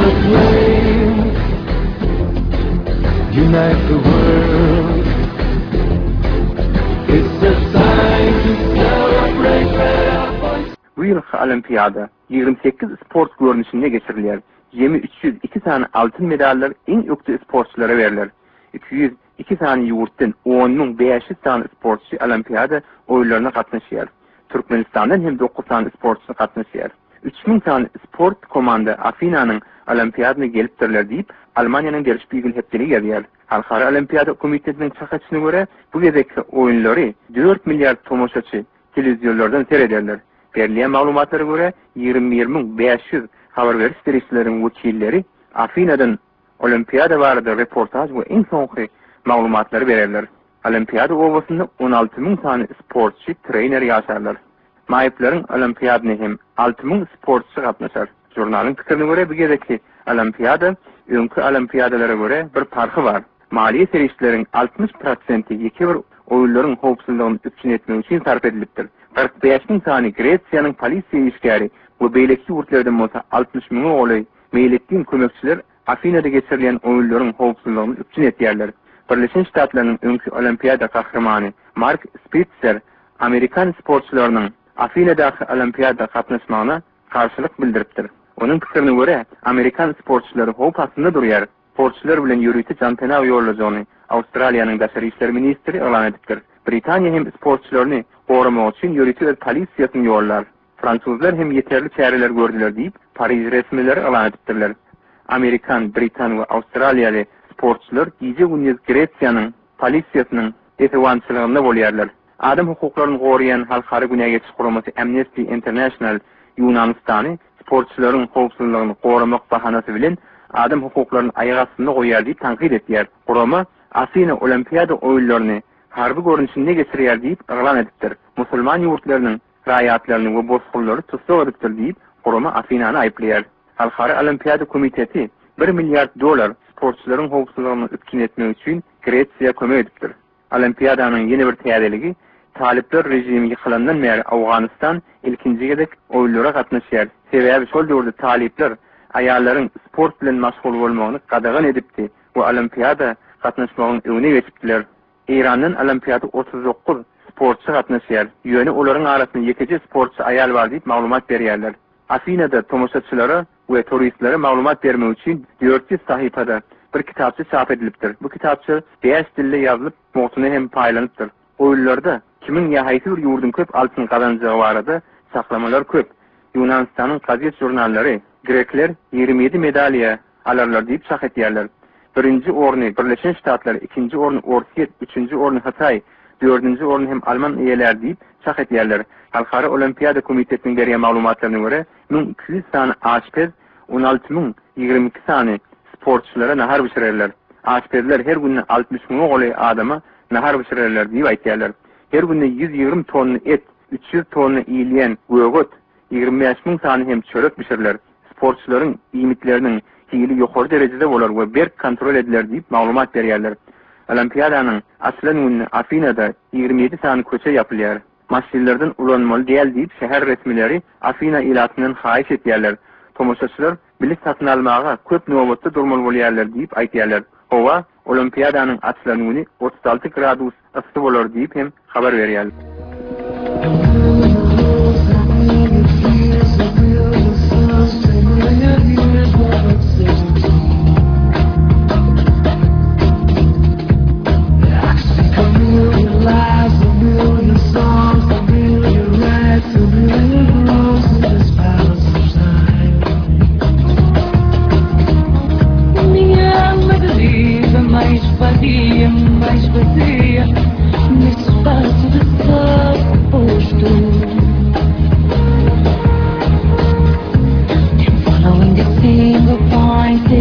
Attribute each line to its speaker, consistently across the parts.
Speaker 1: flame, unite the world. It's a time to celebrate our voice.
Speaker 2: Bu yılki olimpiyada 28 sport görünüşünde geçirilir. 302 tane altın medallar en öktü sporçulara verilir. 202 tane yurtdan 10.500 tane sportçu olimpiyada oyunlarına katlaşıyor. Türkmenistan'dan hem 9 tane sportçu katlaşıyor. 3000 tane sport komanda Afina'nın olimpiyadına gelipdirler deyip Almanya'nın geliş bilgili hepsini geliyor. Halkara Olimpiyada Komitesi'nin çakaçına göre bu yerdeki oyunları 4 milyar tomoşaçı televizyonlardan seyrederler. Verilen malumatlara göre 20.500 haber veriş derişlerin vekilleri Afina'dan olimpiyada vardı reportaj ve en sonki malumatları verirler. Olimpiyada ovasında 16.000 tane sportçu trainer yaşarlar. Mayıpların olimpiyadına hem 6.000 sportçu katlaşar. Jurnalın fikrine göre bu yerdeki olimpiyada önkü olimpiyadalara göre bir farkı var. Maliye serişlerin 60% yeki bir oyunların hopsuzluğunu üstün etmek için sarf ediliptir. 45.000 tane Gretsiyanın polisiye işgari ve beylekçi yurtlardan olsa 60.000 olay meylettiğin kömekçiler Afina'da geçirilen oyunların hopsuzluğunu üstün etiyerler. Birleşmiş Ştatlarının önkü olimpiyada kahramanı Mark Spitzer, Amerikan sporçularının Afina'daki olimpiyada katlaşmağına karşılık bildiriptir. Onun fikrine göre Amerikan sporçuları hop aslında duruyor. Sporçular bilen yürüyüşü Cantenav yollacağını Avustralya'nın Dışarı İşler Ministri ilan ediptir. Britanya hem sporçularını korumak için yürüyüşü ve polisiyasını yollar. Fransuzlar hem yeterli çareler gördüler deyip Paris resmileri ilan ediptirler. Amerikan, Britan ve Avustralyalı sporçular gece gündüz Gretsiyanın polisiyasının etevançılığında boluyarlar. Adam hukuklarını koruyan halkara günah geçiş kuruması Amnesty International Yunanistan'ı sporçuların hukuklarını korumak bahanası bilen adam hukuklarının ayağı altında koyar deyip tankit ettiler. Kurama Afina olimpiyada oyunlarını harbi görünüşünde geçiriyor deyip ilan ediptir. Müslüman yurtlarının rayatlarını ve bozkulları tutsağı ediptir deyip kurama Afina'nı ayıplayar. Halkara Olimpiyada Komitesi 1 milyar dolar sporçuların hukuklarını üstün etmek için Gretsiya kömek ediptir. Olimpiyadanın yeni bir teyadeligi Talipler rejimi yıkılandan beri Afganistan ilkinci gedek oyunlara katlaşıyor. Sebebi şol döwürde talipler ayarların sport bilen maşgul bolmagyny qadağan edipdi ve olimpiyada katnaşmagyny öňüne geçipdiler. İran'ın olimpiyada 39 sportçu katnaşýar. Ýöne olaryň arasynda ýekeje sportçu ayal bar diýip maglumat berýärler. Afina'da tomoşaçylara we turistlere maglumat bermek üçin 400 sahipada bir kitapçı çap edilipdir. Bu kitapçı 5 dilde yazılıp motuny hem paýlanypdyr. Oyunlarda kimin ýahaýsy bir ýurdun köp altyn kazanjagy barada saklamalar köp. Yunanistan'ın gazet jurnalları Grekler 27 medalya alarlar deyip şah etýärler. Birinci orny Birleşmiş Ştatlar, ikinci orny Orsiýet, üçüncü orny Hatay, dördüncü orny hem Alman eýeler deyip şah etýärler. Halkara Olimpiyada Komitesining berýän maglumatlaryna görä 1200 tane aşpez, 16.022 tane sportçulara nahar bişirerler. Aşpezler her günde 60.000 goly adama nahar bişirerler diýip aýtýarlar. Her günde 120 ton et, 300 ton iýilýän gögot, 25.000 tane hem çörek bişirirler. Sportçuların imitlerinin hili ýokary derejede bolar we berk kontrol ediler diýip maglumat berýärler. Olimpiyadanyň aslan günü Afina'da 27 tane köçe yapylýar. Masjidlerden ulanmaly diýil diýip şäher resmileri Afina ilatynyň haýyş etýärler. Tomoşaçylar bilet satyn almaga köp nowatda durmaly bolýarlar diýip aýtýarlar. Owa olimpiyadanyň aslan günü 36 gradus ysy bolar diýip hem habar berýärler.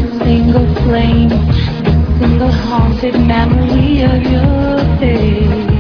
Speaker 3: Single haunted memory of your face.